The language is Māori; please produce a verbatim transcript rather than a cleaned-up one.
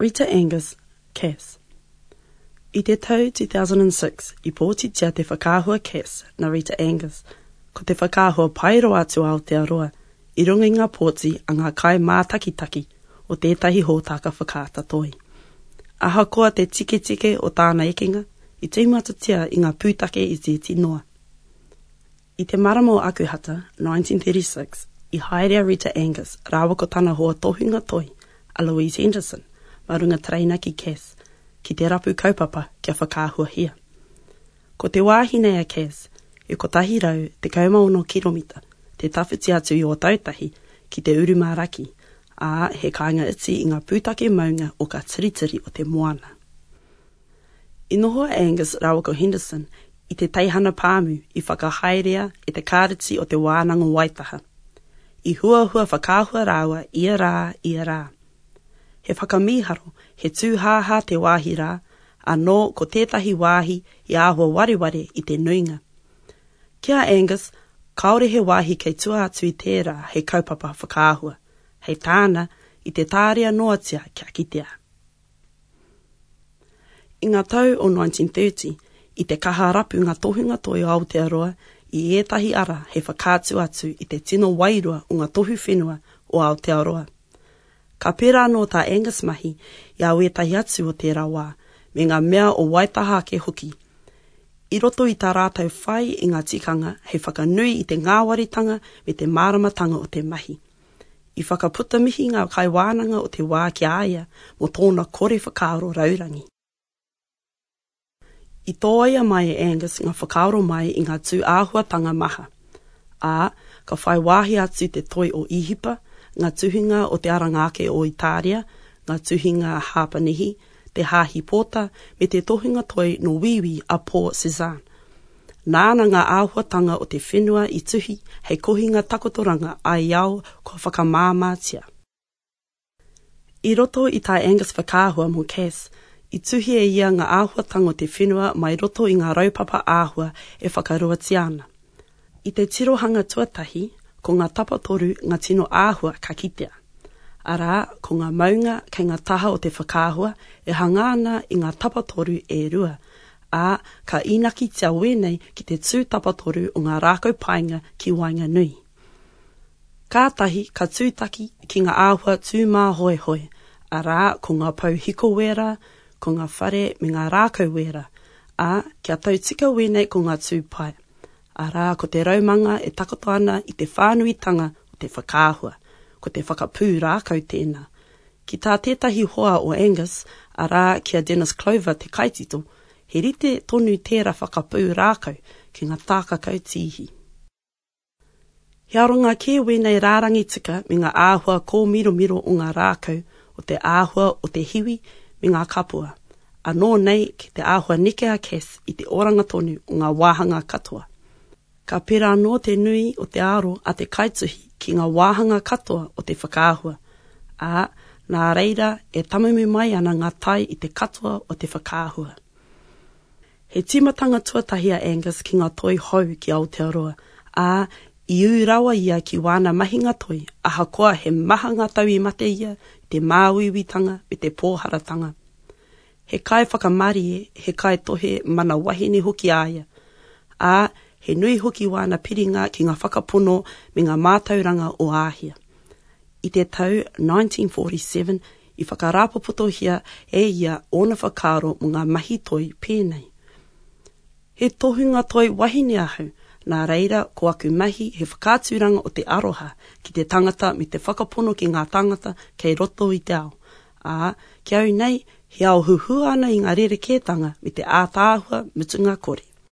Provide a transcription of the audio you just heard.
Rita Angus, Cass. I te tau two thousand six, i pōtitia te whakāhua Cass na Rita Angus, ko te whakāhua pairo atu Aotearoa, i runga i ngā pōti a ngā kai mātakitaki o tētahi hōtaka whakaata toi. Ahakoa te tike tike o tāna ekenga, i te matatia i ngā pūtake i te tinoa. I te maramo akuhata, nineteen thirty-six, i haerea Rita Angus, rawa ko tana hoa tohunga toi, a Louise Henderson, marunga traina ki Cass, ki te rapu kaupapa kia whakāhua hia. Ko te wāhine a Cass, e ko tahi rau te kaumaono kilomita, te tawhiti atu i o tautahi ki te urumāraki, a he kāinga iti i ngā pūtake maunga o ka tiritiri o te moana. I noho Angus rawa ko Henderson, i te teihana pāmu i whakahaerea e te kāriti o te wānanga waitaha. I hua hua whakāhua rawa ia rā, ia rā. He whakamiharo, he tūhāhā te wāhi rā, anō ko tētahi wāhi i āhua wareware i te nuinga. Kia Angus, kaore he wāhi kei tua atu i tērā he kaupapa whakāhua, hei tāna i te tārea noatia kia kitea. I ngā tau o nineteen thirty, i te kaha rapu ngā tohunga toi o Aotearoa, i ētahi ara he whakātu atu i te tino wairua o ngā tohu whenua o Aotearoa. Ka pērā no tā Angus mahi i au etahi atu o tērā wā, me ngā mea o waitaha ke hoki. I roto i tā rātau whai i ngā tikanga, hei whakanui i te ngāwaritanga me te māramatanga o te mahi. I whakaputa mihi ngā kaiwānanga o te wā ki aia mo tōna kore whakaaro raurangi. I tōia mai e Angus ngā whakaaro mai i ngā tū āhuatanga maha. A, ka whai wāhi atu te toi o Ihipa, ngā tuhinga o te arangake o Itaria, ngā tuhinga Hapanihi, te Hahi Pōta, me te tohinga toi no Wiwi a Port Cezanne. Nāna ngā āhuatanga o te whenua i tuhi, hei kohinga takotoranga ai au ko whakamāmātia. I roto i tā Angus whakāhua mo Cass, i tuhi e ia ngā āhuatanga o te whenua mai roto i ngā raupapa āhua e whakaruatiana. I te tirohanga tuatahi, ko ngā tapatoru ngā tino āhua ka kitea. Arā, ko ngā maunga kei ngā taha o te whakāhua e hangana i ngā tapatoru e rua, a ka inaki tia wenei ki te tū tapatoru o ngā rākau painga ki Wainga Nui. Kātahi ka tūtaki ki ngā āhua tū mā hoe hoe, arā, ko ngā pau hiko wera, ko ngā whare me ngā rākau wera, a kia tau tika wenei ko ngā tū pai. Arā, ko te raumanga e takoto ana i te whānuitanga o te whakāhua, ko te whakapū rākau tēnā. Ki tā tētahi hoa o Angus, arā kia Dennis Clover te kaitito, he rite tonu tērā whakapū rākau ki ngā tākakau tīhi. He aronga ke wenei rārangi tika me ngā āhua ko miro miro o ngā rākau o te āhua o te hiwi me ngā kapua. Anō nei ki te āhua neke a Cass i te oranga tonu o ngā wāhanga katoa. Ka pērā no te nui o te aro a te kaituhi ki ngā wāhanga katoa o te whakāhua. A, nā reira e tamamu mai ana ngā tai i te katoa o te whakāhua. He timatanga tuatahi a Angus ki ngā toi hou ki Aotearoa. A, i urawa ia ki wana mahinga toi, aha koa he maha ngā tau i mate ia, te māwiwitanga me te pōharatanga. He kai whakamari e, he kai tohe mana wahine hoki aia. A, he nui hoki wana piringa ki ngā whakapono me ngā mātauranga o āhia. I te tau nineteen forty-seven, i whakarapopotohia e ia ona whakaro mo ngā mahi toi pēnei. He tohunga toi wahine ahu, nā reira ko aku mahi he whakāturanga o te aroha ki te tangata me te whakapono ki ngā tangata kei roto i te ao. A, ki au nei, he au huhua ana i ngā rerekētanga me te ātāhua mutunga kore.